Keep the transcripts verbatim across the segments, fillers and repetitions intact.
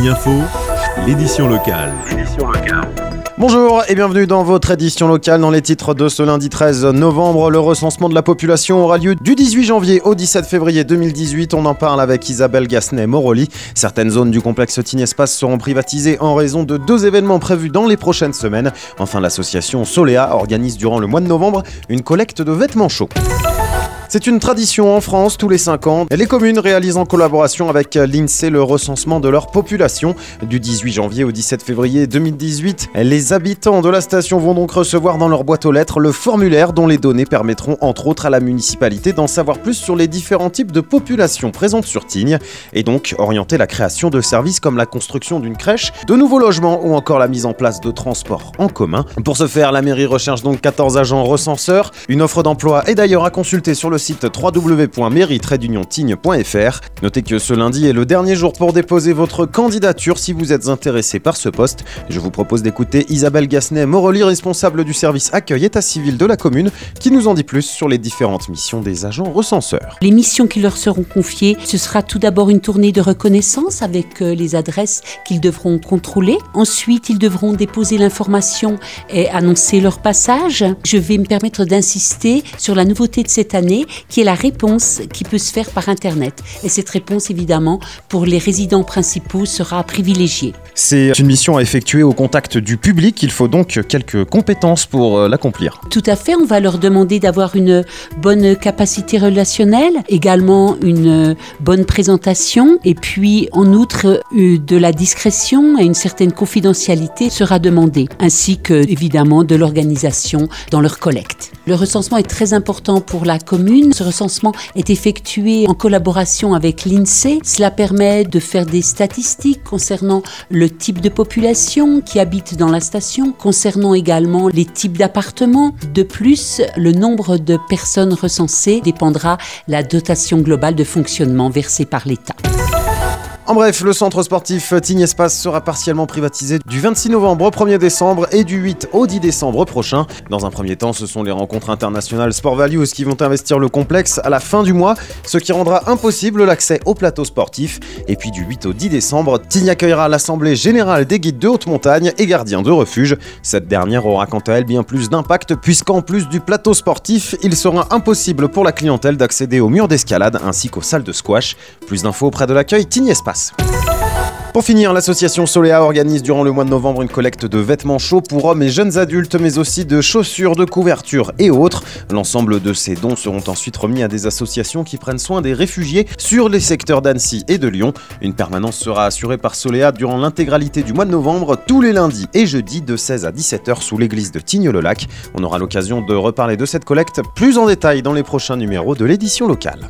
Tignes Info, l'édition locale. L'édition locale. Bonjour et bienvenue dans votre édition locale. Dans les titres de ce lundi treize novembre, le recensement de la population aura lieu du dix-huit janvier au dix-sept février deux mille dix-huit. On en parle avec Isabelle Gassenet-Moroli. Certaines zones du complexe Tignes Espace seront privatisées en raison de deux événements prévus dans les prochaines semaines. Enfin, l'association Solea organise durant le mois de novembre une collecte de vêtements chauds. C'est une tradition en France, tous les cinq ans. Les communes réalisent en collaboration avec l'INSEE le recensement de leur population. Du dix-huit janvier au dix-sept février deux mille dix-huit, les habitants de la station vont donc recevoir dans leur boîte aux lettres le formulaire dont les données permettront entre autres à la municipalité d'en savoir plus sur les différents types de populations présentes sur Tignes et donc orienter la création de services comme la construction d'une crèche, de nouveaux logements ou encore la mise en place de transports en commun. Pour ce faire, la mairie recherche donc quatorze agents recenseurs. Une offre d'emploi est d'ailleurs à consulter sur le site w w w point mairie tiret d'union tignes point f r. Notez que ce lundi est le dernier jour pour déposer votre candidature si vous êtes intéressé par ce poste. Je vous propose d'écouter Isabelle Gassenet-Moroli, responsable du service accueil état civil de la commune, qui nous en dit plus sur les différentes missions des agents recenseurs. Les missions qui leur seront confiées, ce sera tout d'abord une tournée de reconnaissance avec les adresses qu'ils devront contrôler. Ensuite, ils devront déposer l'information et annoncer leur passage. Je vais me permettre d'insister sur la nouveauté de cette année, qui est la réponse qui peut se faire par Internet. Et cette réponse, évidemment, pour les résidents principaux, sera privilégiée. C'est une mission à effectuer au contact du public. Il faut donc quelques compétences pour euh, l'accomplir. Tout à fait. On va leur demander d'avoir une bonne capacité relationnelle, également une bonne présentation. Et puis, en outre, de la discrétion et une certaine confidentialité sera demandée, ainsi que, évidemment, de l'organisation dans leur collecte. Le recensement est très important pour la commune. Ce recensement est effectué en collaboration avec l'INSEE. Cela permet de faire des statistiques concernant le type de population qui habite dans la station, concernant également les types d'appartements. De plus, le nombre de personnes recensées dépendra de la dotation globale de fonctionnement versée par l'État. En bref, le centre sportif Tignes Espace sera partiellement privatisé du vingt-six novembre au premier décembre et du huit au dix décembre prochain. Dans un premier temps, ce sont les rencontres internationales Sport Values qui vont investir le complexe à la fin du mois, ce qui rendra impossible l'accès au plateau sportif. Et puis du huit au dix décembre, Tignes accueillera l'Assemblée Générale des Guides de Haute Montagne et Gardiens de Refuge. Cette dernière aura quant à elle bien plus d'impact puisqu'en plus du plateau sportif, il sera impossible pour la clientèle d'accéder aux murs d'escalade ainsi qu'aux salles de squash. Plus d'infos auprès de l'accueil Tignes Espace. Pour finir, l'association Solea organise durant le mois de novembre une collecte de vêtements chauds pour hommes et jeunes adultes, mais aussi de chaussures, de couvertures et autres. L'ensemble de ces dons seront ensuite remis à des associations qui prennent soin des réfugiés sur les secteurs d'Annecy et de Lyon. Une permanence sera assurée par Solea durant l'intégralité du mois de novembre, tous les lundis et jeudis de seize à dix-sept heures sous l'église de Tignes-le-Lac. On aura l'occasion de reparler de cette collecte plus en détail dans les prochains numéros de l'édition locale.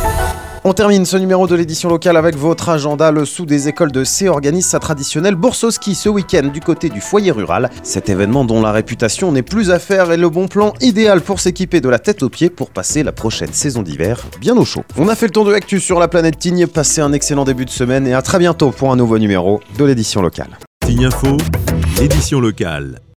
On termine ce numéro de l'édition locale avec votre agenda. Le Sous des écoles de C organise sa traditionnelle bourse au ski ce week-end du côté du foyer rural. Cet événement dont la réputation n'est plus à faire est le bon plan idéal pour s'équiper de la tête aux pieds pour passer la prochaine saison d'hiver bien au chaud. On a fait le tour de l'actu sur la planète Tignes. Passez un excellent début de semaine et à très bientôt pour un nouveau numéro de l'édition locale. Tignes Info, l'édition locale.